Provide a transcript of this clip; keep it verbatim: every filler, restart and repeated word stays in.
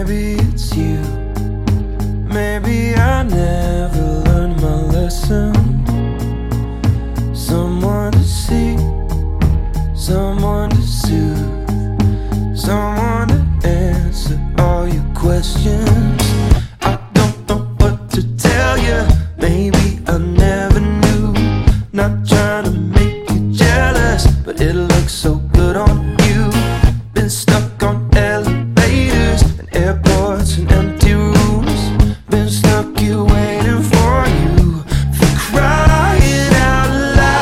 maybe it's you. Maybe I never learned my lesson. Someone to see, someone to soothe, someone to answer all your questions. I don't know what to tell you. Maybe I never knew. Not trying to make you jealous, but it looks so